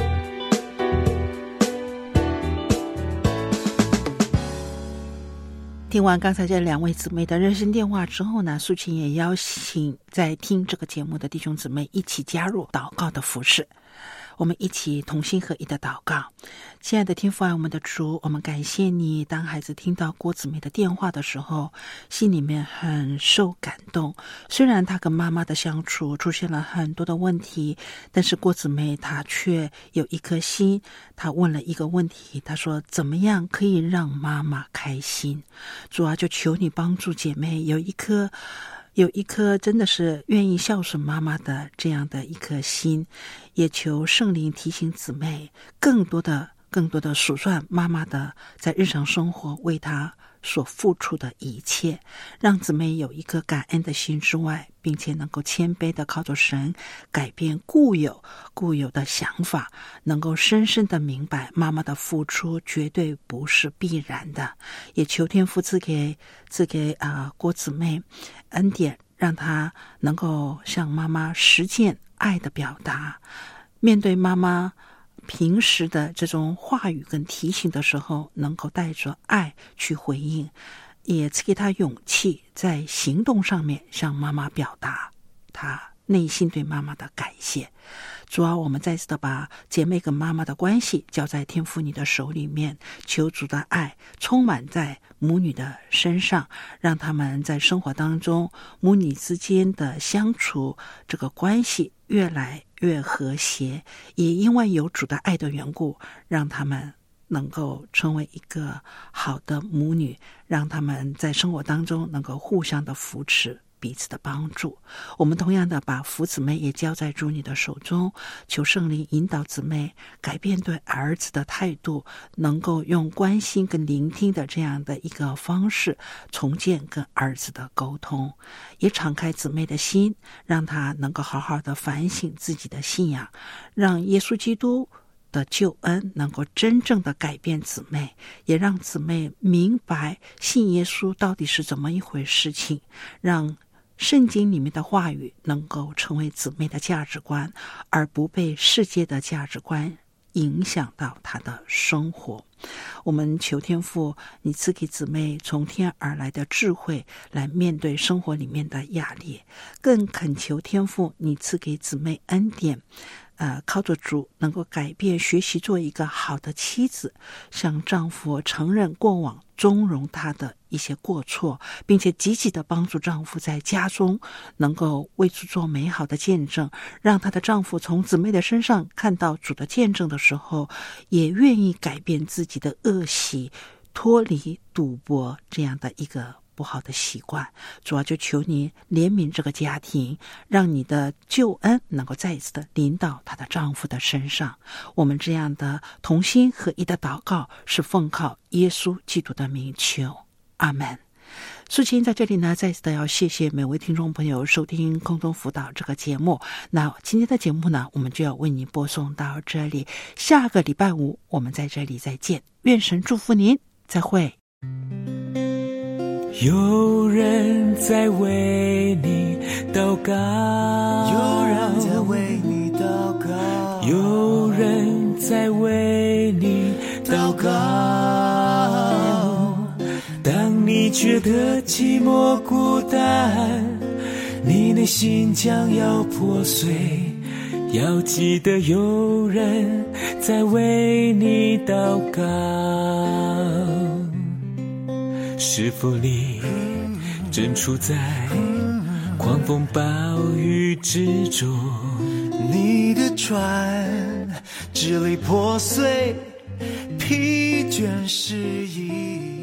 听完刚才这两位姊妹的热线电话之后呢，素琴也邀请在听这个节目的弟兄姊妹一起加入祷告的服事，我们一起同心合一的祷告。亲爱的天父爱我们的主，我们感谢你，当孩子听到郭姊妹的电话的时候，心里面很受感动。虽然她跟妈妈的相处出现了很多的问题，但是郭姊妹她却有一颗心，她问了一个问题，她说怎么样可以让妈妈开心。主啊，就求你帮助姐妹有一颗有一颗真的是愿意孝顺妈妈的这样的一颗心，也求圣灵提醒姊妹更多的更多的数算妈妈的在日常生活为她所付出的一切，让姊妹有一颗感恩的心之外，并且能够谦卑的靠着神改变固有固有的想法，能够深深的明白妈妈的付出绝对不是必然的。也求天父赐给赐给啊、呃、郭姊妹恩典，让她能够向妈妈实践爱的表达，面对妈妈平时的这种话语跟提醒的时候，能够带着爱去回应，也赐给他勇气在行动上面向妈妈表达他内心对妈妈的感谢。主啊，我们再次的把姐妹跟妈妈的关系交在天父你的手里面，求主的爱充满在母女的身上，让他们在生活当中母女之间的相处这个关系越来越和谐，也因为有主的爱的缘故，让他们能够成为一个好的母女，让他们在生活当中能够互相的扶持，彼此的帮助。我们同样的把福姊妹也交在主你的手中，求圣灵引导姊妹改变对儿子的态度，能够用关心跟聆听的这样的一个方式重建跟儿子的沟通，也敞开姊妹的心，让她能够好好的反省自己的信仰，让耶稣基督的救恩能够真正的改变姊妹，也让姊妹明白信耶稣到底是怎么一回事情，让圣经里面的话语能够成为姊妹的价值观，而不被世界的价值观影响到她的生活。我们求天父你赐给姊妹从天而来的智慧，来面对生活里面的压力，更恳求天父你赐给姊妹恩典，呃，靠着主能够改变，学习做一个好的妻子，向丈夫承认过往纵容他的一些过错，并且积极的帮助丈夫在家中能够为主做美好的见证，让她的丈夫从姊妹的身上看到主的见证的时候，也愿意改变自己的恶习，脱离赌博这样的一个不好的习惯。主要就求你怜悯这个家庭，让你的救恩能够再一次的临到她的丈夫的身上。我们这样的同心合一的祷告是奉靠耶稣基督的名求，阿们。素琴在这里呢，再次的要谢谢每位听众朋友收听空中辅导这个节目。那今天的节目呢，我们就要为您播送到这里，下个礼拜五我们在这里再见，愿神祝福您，再会。 有人在为你祷告， 有人在为你祷告， 有人在为你祷告。当你觉得寂寞孤单，你内心将要破碎，要记得有人在为你祷告。是否你正处在狂风暴雨之中？ 你的船支离破碎，疲倦失意。